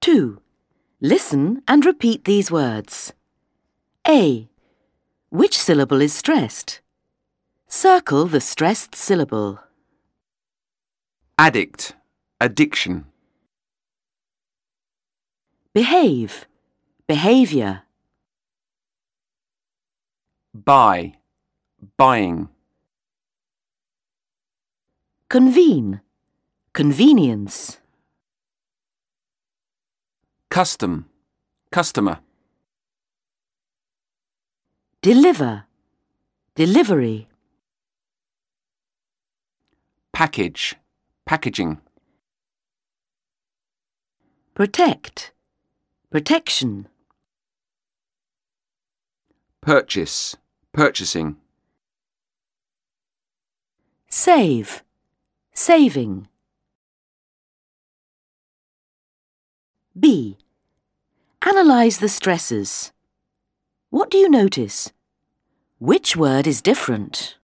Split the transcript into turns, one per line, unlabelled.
2. Listen and repeat these words. A. Which syllable is stressed? Circle the stressed syllable.
Addict, addiction.
Behave, behaviour.
Buy, buying.
Convene, convenience.
Custom, customer.
Deliver, delivery.
Package, packaging.
Protect, protection.
Purchase, purchasing.
Save, saving. B. Analyse the stresses. What do you notice? Which word is different?